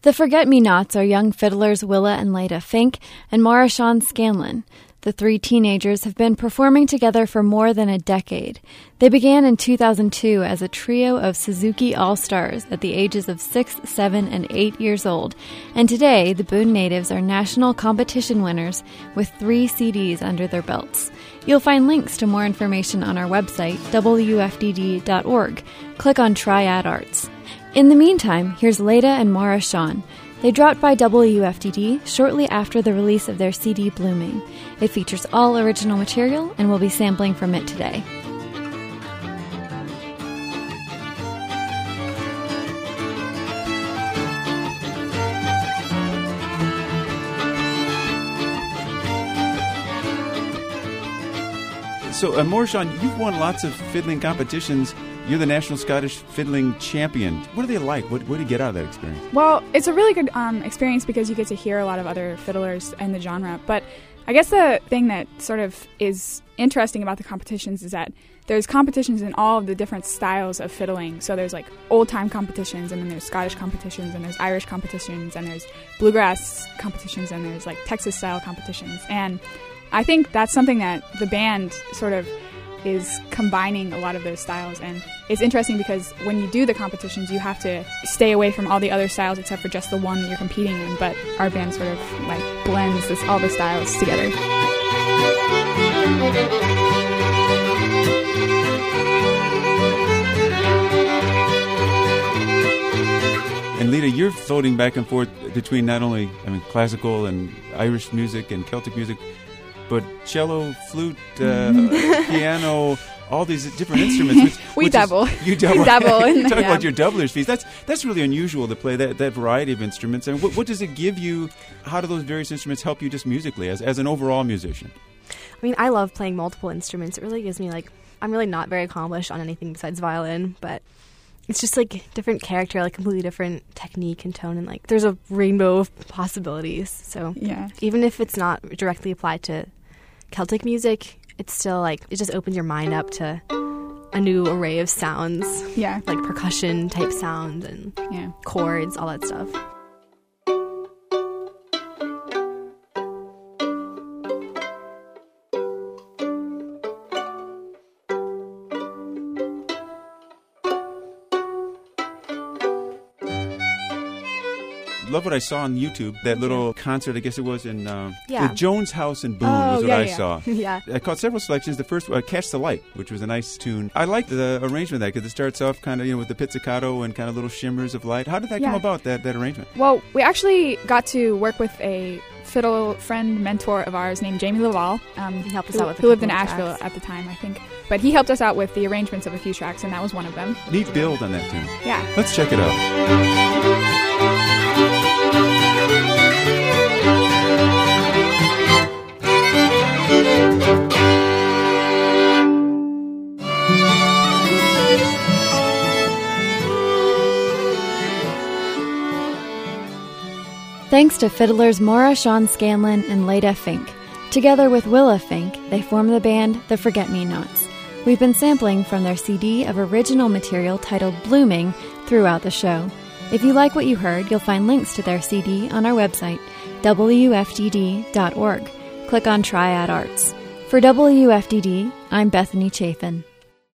The Forget-Me-Nots are young fiddlers Willa and Leda Fink and Maura-Shawn Scanlon. The three teenagers have been performing together for more than a decade. They began in 2002 as a trio of Suzuki All-Stars at the ages of 6, 7, and 8 years old, and today the Boone natives are national competition winners with 3 CDs under their belts. You'll find links to more information on our website, wfdd.org. Click on Triad Arts. In the meantime, here's Leda and Maura-Shawn. They dropped by WFDD shortly after the release of their CD Blooming. It features all original material, and we'll be sampling from it today. So, Maura-Shawn, you've won lots of fiddling competitions. You're the National Scottish Fiddling Champion. What are they like? What do you get out of that experience? Well, it's a really good experience because you get to hear a lot of other fiddlers in the genre. But I guess the thing that sort of is interesting about the competitions is that there's competitions in all of the different styles of fiddling. So there's like old-time competitions, and then there's Scottish competitions, and there's Irish competitions, and there's bluegrass competitions, and there's like Texas-style competitions. And I think that's something that the band sort of is combining a lot of those styles, and it's interesting because when you do the competitions you have to stay away from all the other styles except for just the one that you're competing in, but our band sort of like blends all the styles together. And Leda, you're floating back and forth between not only classical and Irish music and Celtic music, but cello, flute, piano, all these different instruments. We double. You double. We double. You talk about your doubler's fees. That's really unusual to play that variety of instruments. And what does it give you? How do those various instruments help you just musically as an overall musician? I mean, I love playing multiple instruments. It really gives me I'm really not very accomplished on anything besides violin, but it's just different character, completely different technique and tone, and there's a rainbow of possibilities. So yeah, even if it's not directly applied to Celtic music, it's still it just opens your mind up to a new array of sounds. Yeah, like percussion type sounds and chords, all that stuff. Love what I saw on YouTube, that little concert, I guess it was in the Jones House in Boone I saw. Yeah. I caught several selections. The first, Catch the Light, which was a nice tune. I liked the arrangement of that because it starts off kind of, with the pizzicato and kind of little shimmers of light. How did that come about, that arrangement? Well, we actually got to work with a fiddle friend, mentor of ours named Jamie Laval. He helped us out with who lived in Asheville at the time, I think. But he helped us out with the arrangements of a few tracks, and that was one of them. Neat build on that tune. Yeah. Let's check it out. Thanks to fiddlers Maura-Shawn Scanlon and Leda Fink. Together with Willa Fink, they form the band The Forget-Me-Nots. We've been sampling from their CD of original material titled Blooming throughout the show. If you like what you heard, you'll find links to their CD on our website, wfdd.org. Click on Triad Arts. For WFDD, I'm Bethany Chafin.